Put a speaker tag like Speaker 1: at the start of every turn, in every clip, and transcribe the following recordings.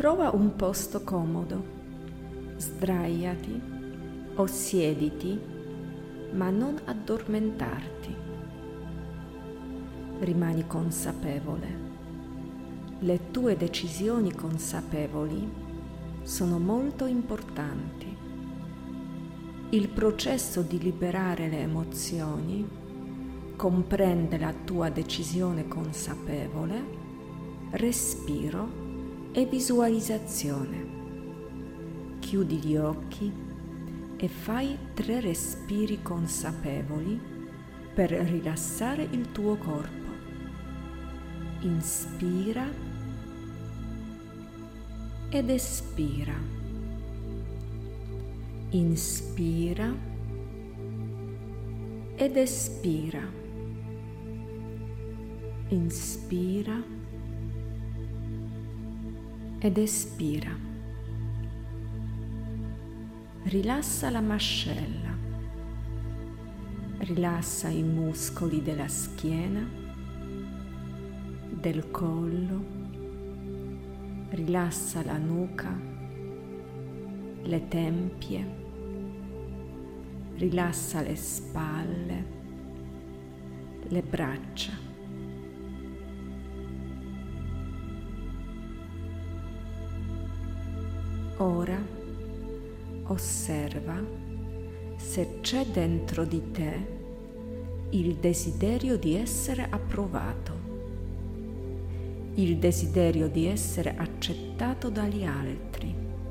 Speaker 1: Trova un posto comodo, sdraiati o siediti, ma non addormentarti. Rimani consapevole. Le tue decisioni consapevoli sono molto importanti. Il processo di liberare le emozioni comprende la tua decisione consapevole, respiro e visualizzazione. Chiudi gli occhi e fai 3 respiri consapevoli per rilassare il tuo corpo. Inspira ed espira. Inspira ed espira. Inspira ed espira. Rilassa la mascella. Rilassa i muscoli della schiena, del collo. Rilassa la nuca, le tempie. Rilassa le spalle, le braccia. Ora osserva se c'è dentro di te il desiderio di essere approvato, il desiderio di essere accettato dagli altri,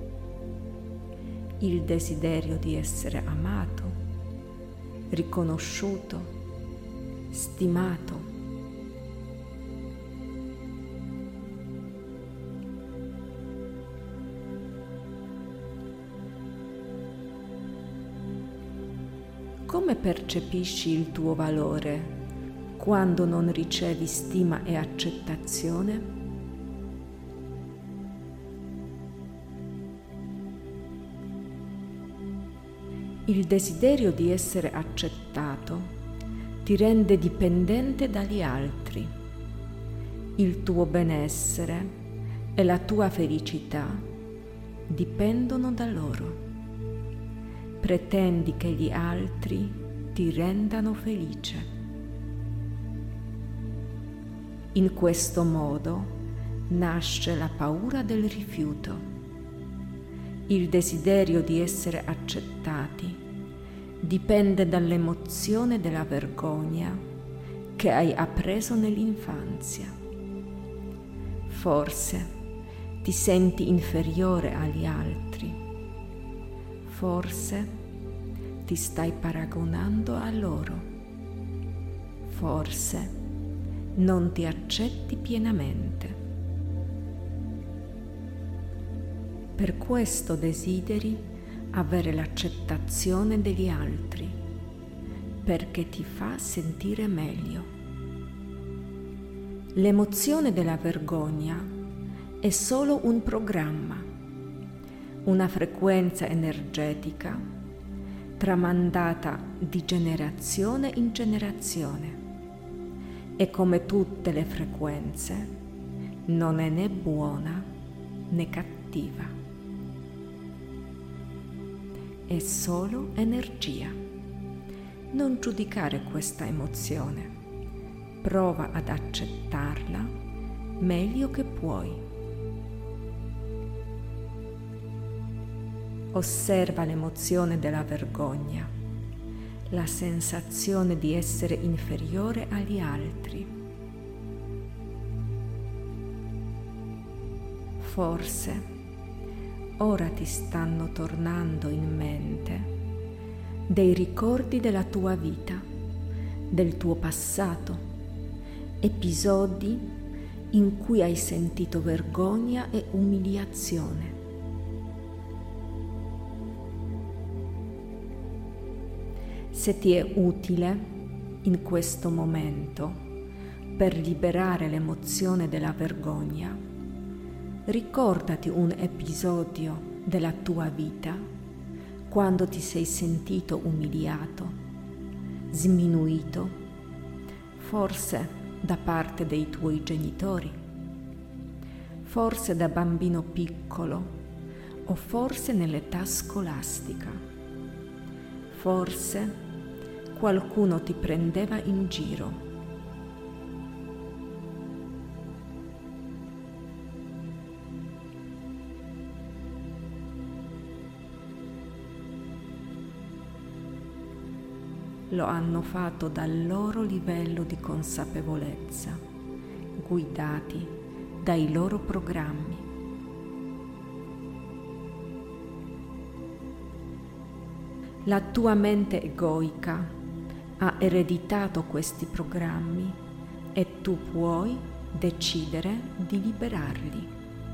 Speaker 1: il desiderio di essere amato, riconosciuto, stimato. Come percepisci il tuo valore quando non ricevi stima e accettazione? Il desiderio di essere accettato ti rende dipendente dagli altri. Il tuo benessere e la tua felicità dipendono da loro. Pretendi che gli altri ti rendano felice. In questo modo nasce la paura del rifiuto. Il desiderio di essere accettati dipende dall'emozione della vergogna che hai appreso nell'infanzia. Forse ti senti inferiore agli altri. Forse ti stai paragonando a loro. Forse non ti accetti pienamente. Per questo desideri avere l'accettazione degli altri, perché ti fa sentire meglio. L'emozione della vergogna è solo un programma, una frequenza energetica tramandata di generazione in generazione e come tutte le frequenze non è né buona né cattiva, è solo energia. Non giudicare questa emozione, prova ad accettarla meglio che puoi. Osserva l'emozione della vergogna, la sensazione di essere inferiore agli altri. Forse ora ti stanno tornando in mente dei ricordi della tua vita, del tuo passato, episodi in cui hai sentito vergogna e umiliazione. Se ti è utile in questo momento per liberare l'emozione della vergogna, ricordati un episodio della tua vita quando ti sei sentito umiliato, sminuito, forse da parte dei tuoi genitori, forse da bambino piccolo o forse nell'età scolastica. Forse qualcuno ti prendeva in giro. Lo hanno fatto dal loro livello di consapevolezza, guidati dai loro programmi. La tua mente egoica ha ereditato questi programmi e tu puoi decidere di liberarli.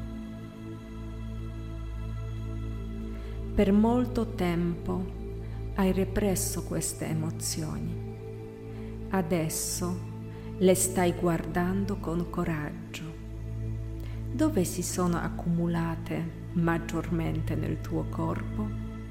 Speaker 1: Per molto tempo hai represso queste emozioni. Adesso le stai guardando con coraggio. Dove si sono accumulate maggiormente nel tuo corpo?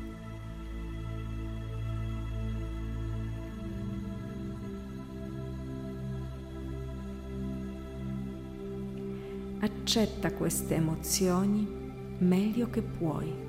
Speaker 1: Accetta queste emozioni meglio che puoi.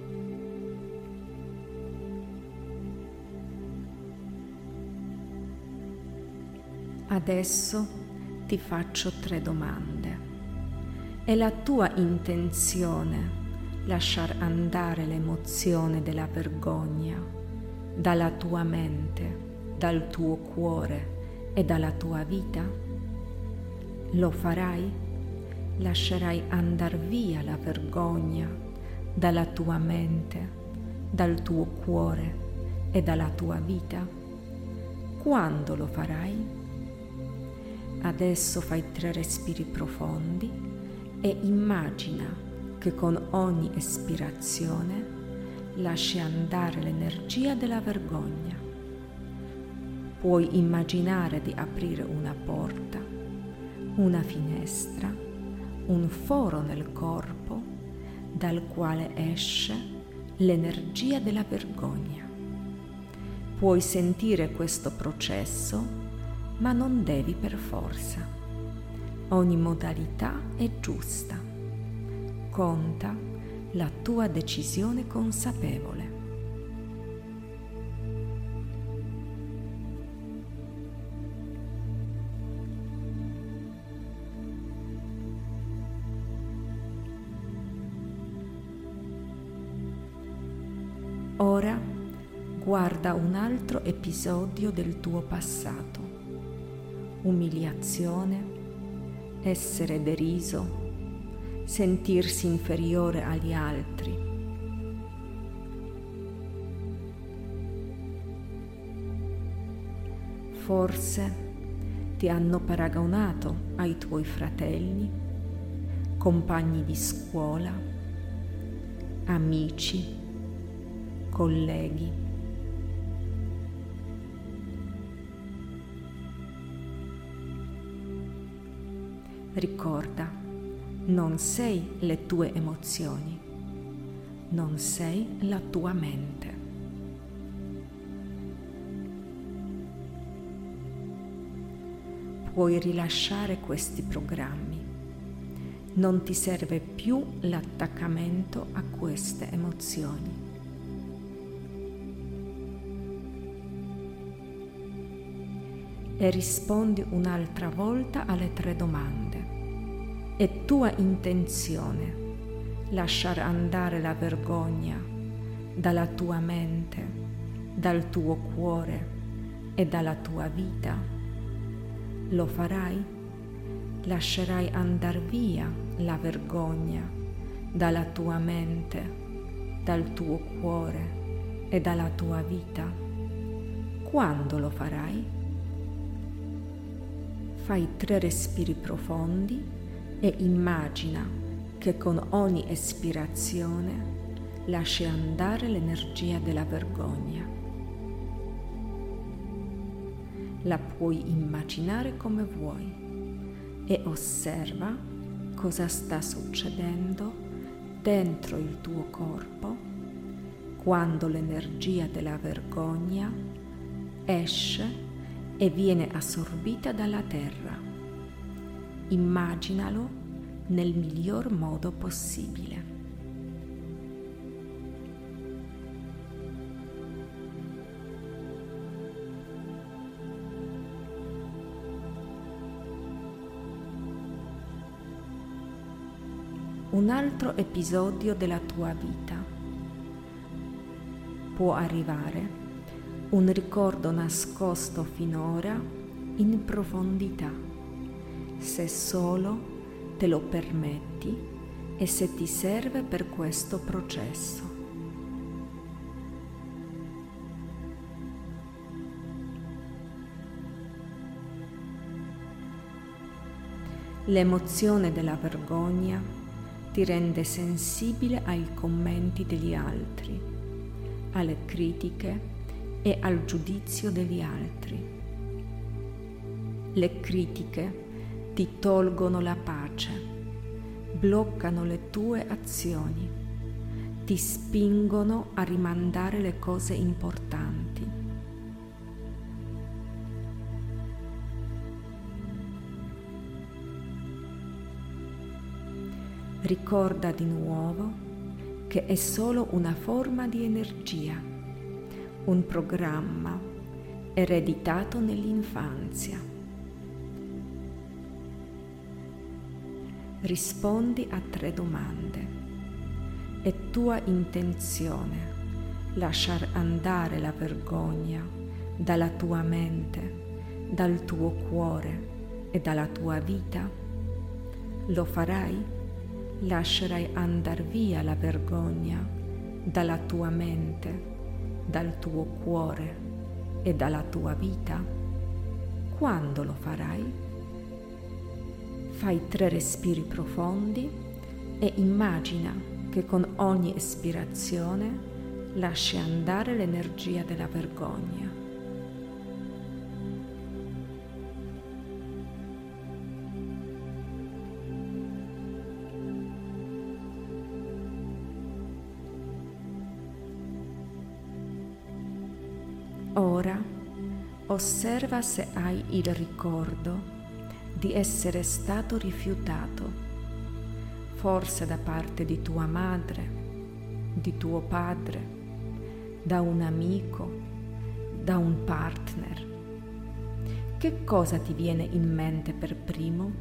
Speaker 1: Adesso ti faccio 3 domande. È la tua intenzione lasciar andare l'emozione della vergogna dalla tua mente, dal tuo cuore e dalla tua vita? Lo farai? Lascerai andar via la vergogna dalla tua mente, dal tuo cuore e dalla tua vita? Quando lo farai? Adesso fai 3 respiri profondi e immagina che con ogni espirazione lasci andare l'energia della vergogna. Puoi immaginare di aprire una porta, una finestra, un foro nel corpo dal quale esce l'energia della vergogna. Puoi sentire questo processo, ma non devi per forza. Ogni modalità è giusta. Conta la tua decisione consapevole. Ora guarda un altro episodio del tuo passato. Umiliazione, essere deriso, sentirsi inferiore agli altri. Forse ti hanno paragonato ai tuoi fratelli, compagni di scuola, amici, colleghi. Ricorda, non sei le tue emozioni, non sei la tua mente. Puoi rilasciare questi programmi. Non ti serve più l'attaccamento a queste emozioni. E rispondi un'altra volta alle 3 domande. È tua intenzione lasciare andare la vergogna dalla tua mente, dal tuo cuore e dalla tua vita? Lo farai? Lascerai andar via la vergogna dalla tua mente, dal tuo cuore e dalla tua vita? Quando lo farai? Fai 3 respiri profondi e immagina che con ogni espirazione lasci andare l'energia della vergogna. La puoi immaginare come vuoi e osserva cosa sta succedendo dentro il tuo corpo quando l'energia della vergogna esce e viene assorbita dalla terra. Immaginalo nel miglior modo possibile. Un altro episodio della tua vita. Può arrivare un ricordo nascosto finora in profondità, se solo te lo permetti e se ti serve per questo processo. L'emozione della vergogna ti rende sensibile ai commenti degli altri, alle critiche e al giudizio degli altri. Le critiche ti tolgono la pace, bloccano le tue azioni, ti spingono a rimandare le cose importanti. Ricorda di nuovo che è solo una forma di energia, un programma ereditato nell'infanzia. Rispondi a 3 domande. È tua intenzione lasciar andare la vergogna dalla tua mente, dal tuo cuore e dalla tua vita? Lo farai? Lascerai andar via la vergogna dalla tua mente, dal tuo cuore e dalla tua vita? Quando lo farai? Fai 3 respiri profondi e immagina che con ogni espirazione lasci andare l'energia della vergogna. Ora osserva se hai il ricordo di essere stato rifiutato, forse da parte di tua madre, di tuo padre, da un amico, da un partner. Che cosa ti viene in mente per primo?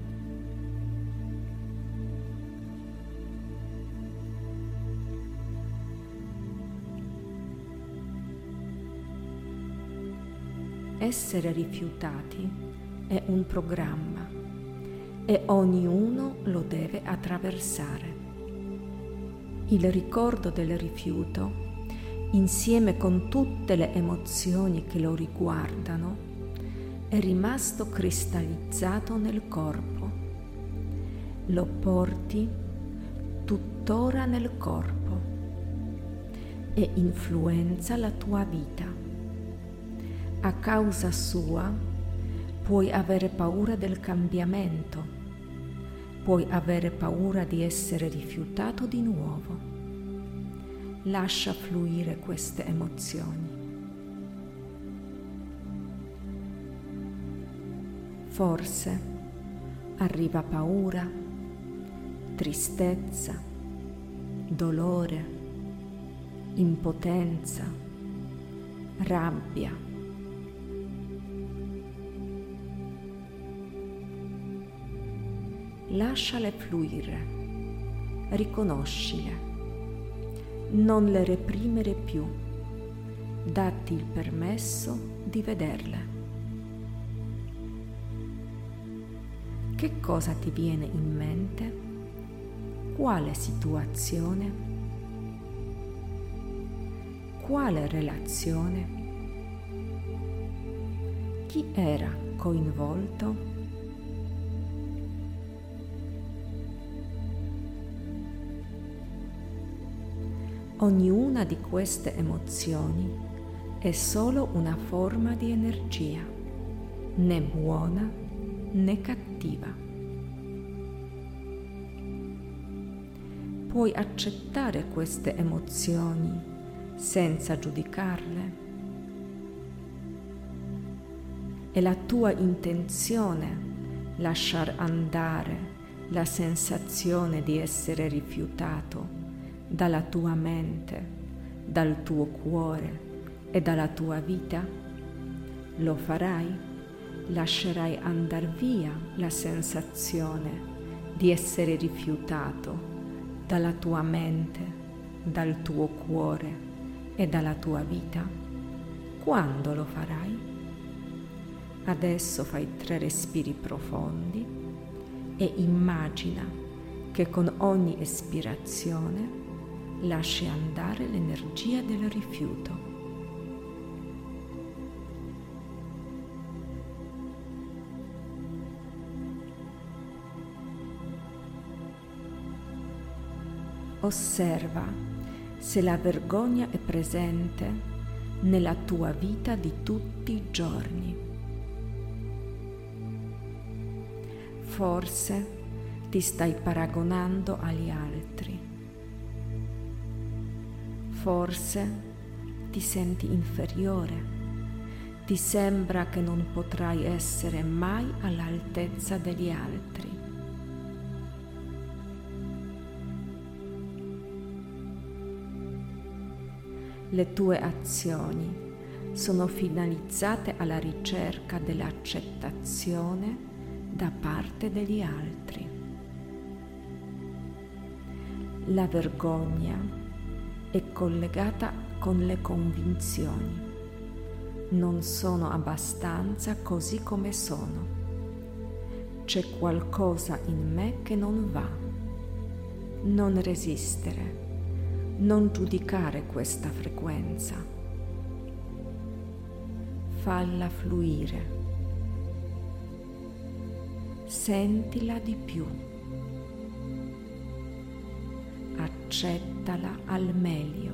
Speaker 1: Essere rifiutati è un programma e ognuno lo deve attraversare. Il ricordo del rifiuto, insieme con tutte le emozioni che lo riguardano, è rimasto cristallizzato nel corpo. Lo porti tuttora nel corpo e influenza la tua vita. A causa sua puoi avere paura del cambiamento, puoi avere paura di essere rifiutato di nuovo. Lascia fluire queste emozioni. Forse arriva paura, tristezza, dolore, impotenza, rabbia. Lasciale fluire, riconoscile, non le reprimere più, datti il permesso di vederle. Che cosa ti viene in mente? Quale situazione? Quale relazione? Chi era coinvolto? Ognuna di queste emozioni è solo una forma di energia, né buona né cattiva. Puoi accettare queste emozioni senza giudicarle. È la tua intenzione lasciar andare la sensazione di essere rifiutato dalla tua mente, dal tuo cuore e dalla tua vita? Lo farai? Lascerai andar via la sensazione di essere rifiutato dalla tua mente, dal tuo cuore e dalla tua vita? Quando lo farai? Adesso fai 3 respiri profondi e immagina che con ogni espirazione lasci andare l'energia del rifiuto. Osserva se la vergogna è presente nella tua vita di tutti i giorni. Forse ti stai paragonando agli altri. Forse ti senti inferiore. Ti sembra che non potrai essere mai all'altezza degli altri. Le tue azioni sono finalizzate alla ricerca dell'accettazione da parte degli altri. La vergogna è collegata con le convinzioni. Non sono abbastanza così come sono. C'è qualcosa in me che non va. Non resistere. Non giudicare questa frequenza. Falla fluire. Sentila di più. Accettala al meglio.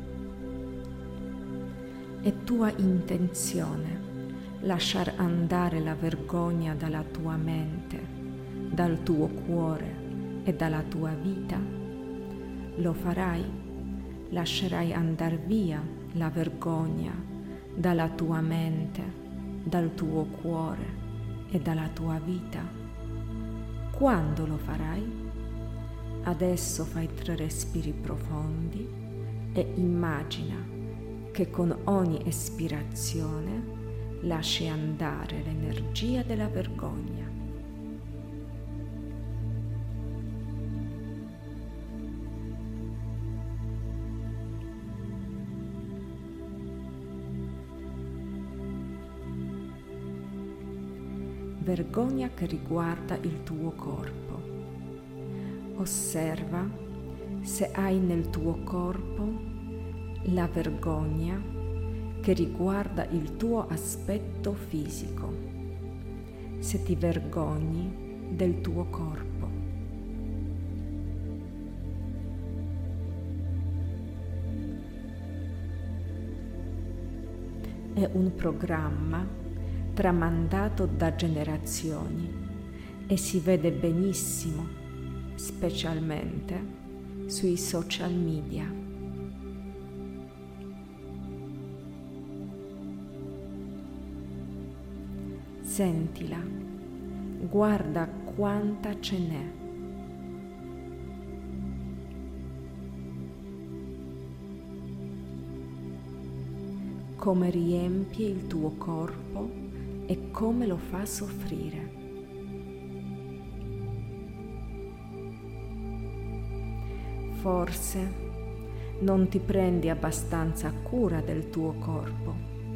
Speaker 1: È tua intenzione lasciar andare la vergogna dalla tua mente, dal tuo cuore e dalla tua vita? Lo farai? Lascerai andar via la vergogna dalla tua mente, dal tuo cuore e dalla tua vita? Quando lo farai? Adesso fai 3 respiri profondi e immagina che con ogni espirazione lasci andare l'energia della vergogna. Vergogna che riguarda il tuo corpo. Osserva se hai nel tuo corpo la vergogna che riguarda il tuo aspetto fisico, se ti vergogni del tuo corpo. È un programma tramandato da generazioni e si vede benissimo, specialmente sui social media. Sentila, guarda quanta ce n'è. Come riempie il tuo corpo e come lo fa soffrire. Forse non ti prendi abbastanza cura del tuo corpo.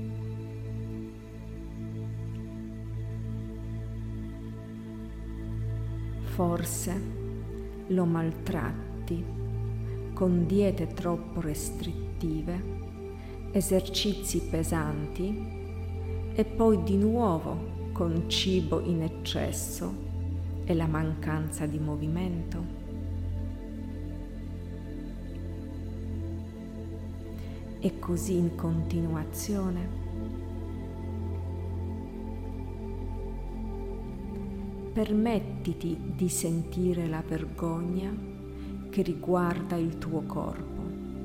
Speaker 1: Forse lo maltratti con diete troppo restrittive, esercizi pesanti e poi di nuovo con cibo in eccesso e la mancanza di movimento. E così in continuazione. Permettiti di sentire la vergogna che riguarda il tuo corpo.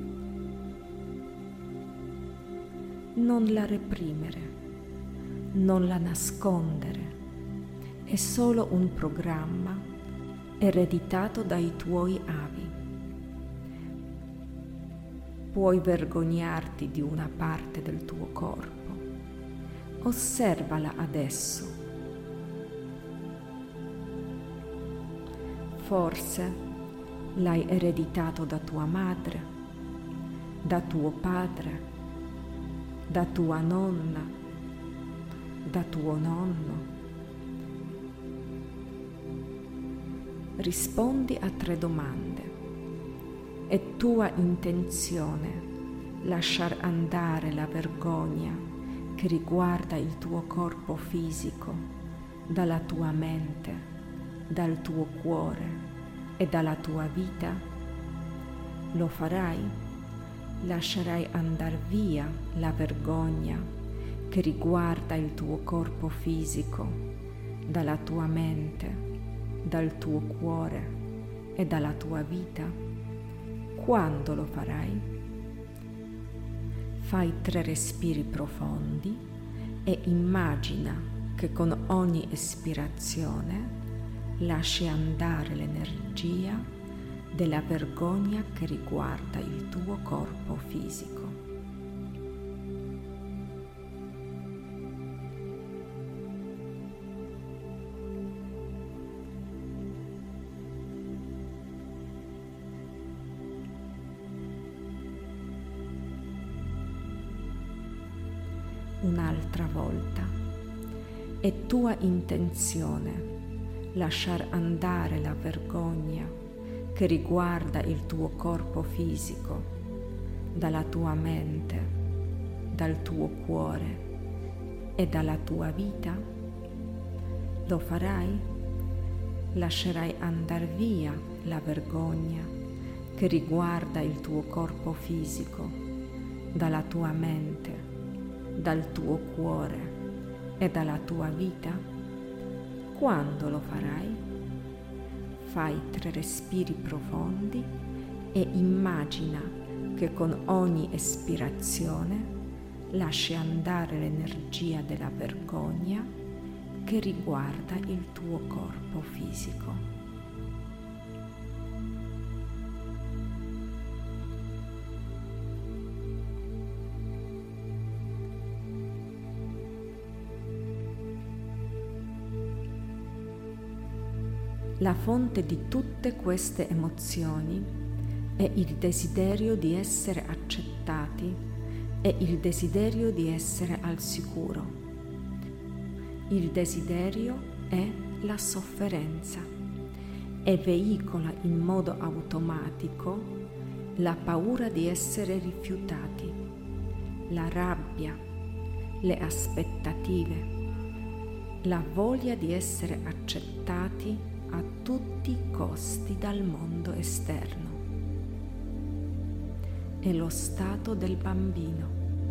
Speaker 1: Non la reprimere. Non la nascondere, è solo un programma ereditato dai tuoi avi. Puoi vergognarti di una parte del tuo corpo. Osservala adesso. Forse l'hai ereditato da tua madre, da tuo padre, da tua nonna, da tuo nonno. Rispondi a 3 domande. È tua intenzione lasciar andare la vergogna che riguarda il tuo corpo fisico dalla tua mente, dal tuo cuore e dalla tua vita? Lo farai? Lascerai andar via la vergogna che riguarda il tuo corpo fisico dalla tua mente, dal tuo cuore e dalla tua vita? Quando lo farai? Fai 3 respiri profondi e immagina che con ogni espirazione lasci andare l'energia della vergogna che riguarda il tuo corpo fisico. Un'altra volta. È tua intenzione lasciar andare la vergogna che riguarda il tuo corpo fisico dalla tua mente, dal tuo cuore e dalla tua vita? Lo farai? Lascerai andar via la vergogna che riguarda il tuo corpo fisico dalla tua mente, dal tuo cuore e dalla tua vita? Quando lo farai? Fai 3 respiri profondi e immagina che con ogni espirazione lasci andare l'energia della vergogna che riguarda il tuo corpo fisico. La fonte di tutte queste emozioni è il desiderio di essere accettati e il desiderio di essere al sicuro. Il desiderio è la sofferenza e veicola in modo automatico la paura di essere rifiutati, la rabbia, le aspettative, la voglia di essere accettati a tutti i costi dal mondo esterno. È lo stato del bambino.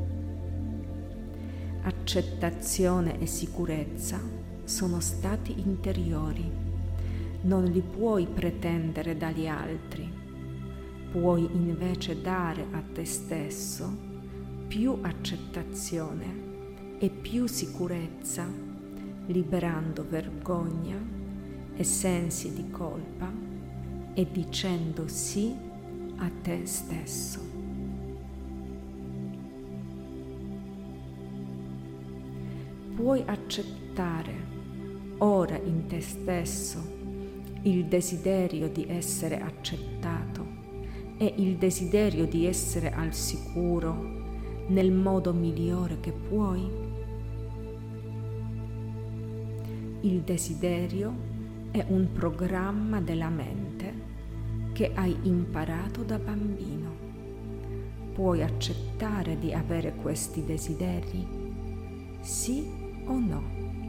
Speaker 1: Accettazione e sicurezza sono stati interiori, non li puoi pretendere dagli altri, puoi invece dare a te stesso più accettazione e più sicurezza, liberando vergogna e sensi di colpa e dicendo sì a te stesso. Puoi accettare ora in te stesso il desiderio di essere accettato e il desiderio di essere al sicuro nel modo migliore che puoi? Il desiderio è un programma della mente che hai imparato da bambino. Puoi accettare di avere questi desideri? Sì o no?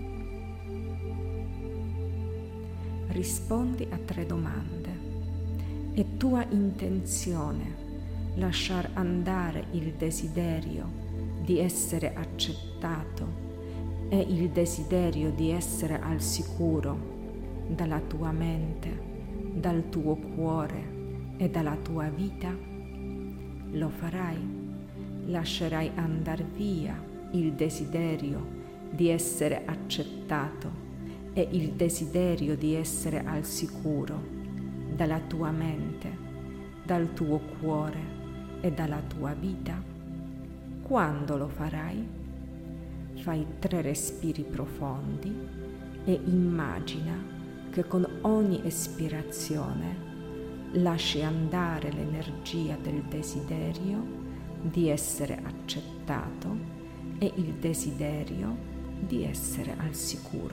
Speaker 1: Rispondi a 3 domande. È tua intenzione lasciar andare il desiderio di essere accettato e il desiderio di essere al sicuro dalla tua mente, dal tuo cuore e dalla tua vita? Lo farai? Lascerai andar via il desiderio di essere accettato e il desiderio di essere al sicuro dalla tua mente, dal tuo cuore e dalla tua vita? Quando lo farai? Fai 3 respiri profondi e immagina che con ogni espirazione lasci andare l'energia del desiderio di essere accettato e il desiderio di essere al sicuro.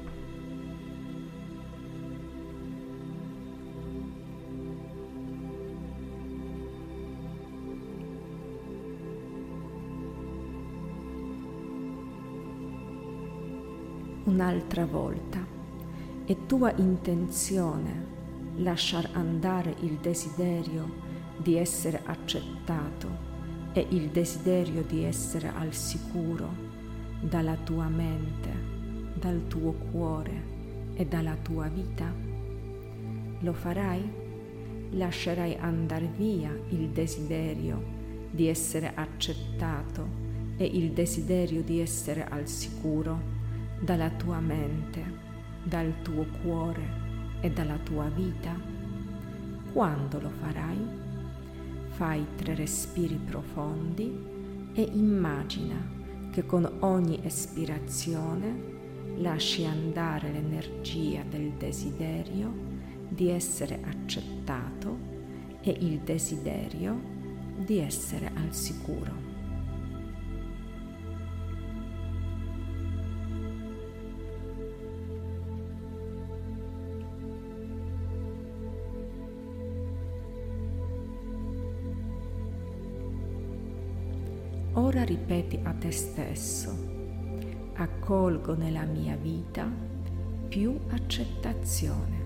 Speaker 1: Un'altra volta è tua intenzione lasciar andare il desiderio di essere accettato e il desiderio di essere al sicuro dalla tua mente, dal tuo cuore e dalla tua vita? Lo farai? Lascerai andare via il desiderio di essere accettato e il desiderio di essere al sicuro dalla tua mente, dal tuo cuore e dalla tua vita? Quando lo farai? Fai 3 respiri profondi e immagina che con ogni espirazione lasci andare l'energia del desiderio di essere accettato e il desiderio di essere al sicuro. Ora ripeti a te stesso: accolgo nella mia vita più accettazione.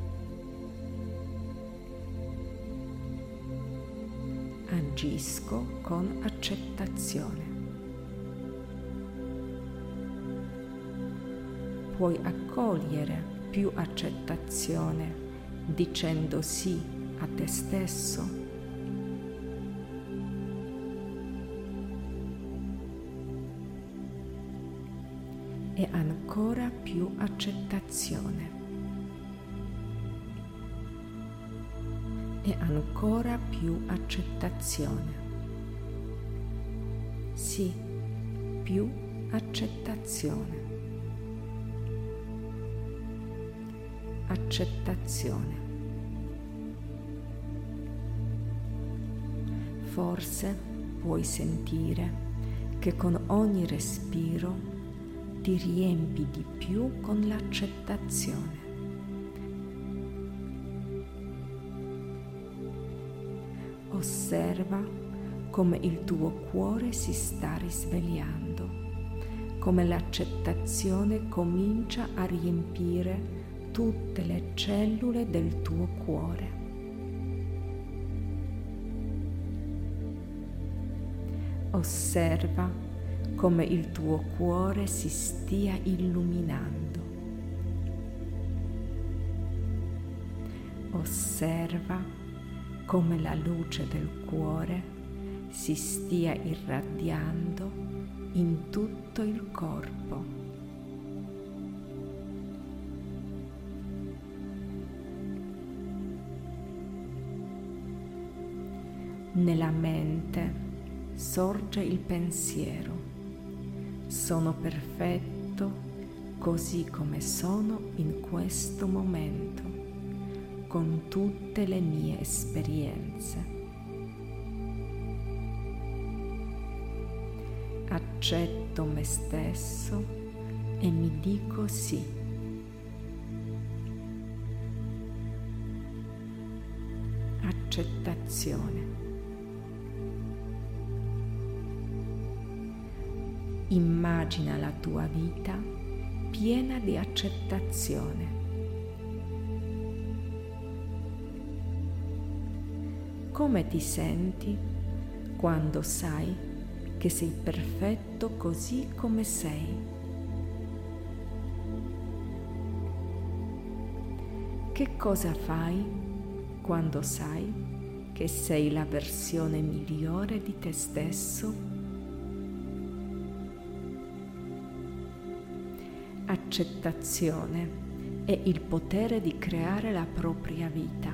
Speaker 1: Agisco con accettazione. Puoi accogliere più accettazione dicendo sì a te stesso. E ancora più accettazione. E ancora più accettazione. Sì, più accettazione. Accettazione. Forse puoi sentire che con ogni respiro ti riempi di più con l'accettazione. Osserva come il tuo cuore si sta risvegliando, come l'accettazione comincia a riempire tutte le cellule del tuo cuore. Osserva come il tuo cuore si stia illuminando. Osserva come la luce del cuore si stia irradiando in tutto il corpo. Nella mente sorge il pensiero: sono perfetto così come sono in questo momento, con tutte le mie esperienze. Accetto me stesso e mi dico sì. Accettazione. Immagina la tua vita piena di accettazione. Come ti senti quando sai che sei perfetto così come sei? Che cosa fai quando sai che sei la versione migliore di te stesso? Accettazione è il potere di creare la propria vita.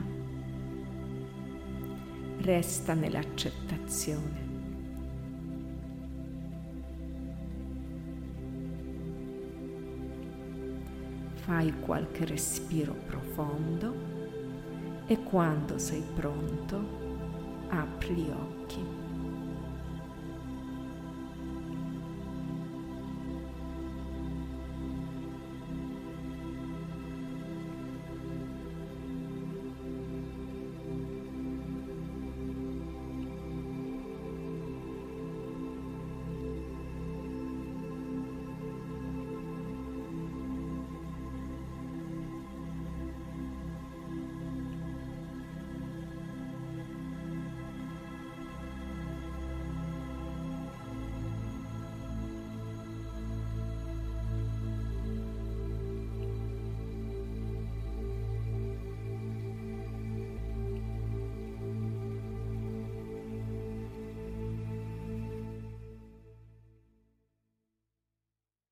Speaker 1: Resta nell'accettazione. Fai qualche respiro profondo e quando sei pronto, apri gli occhi.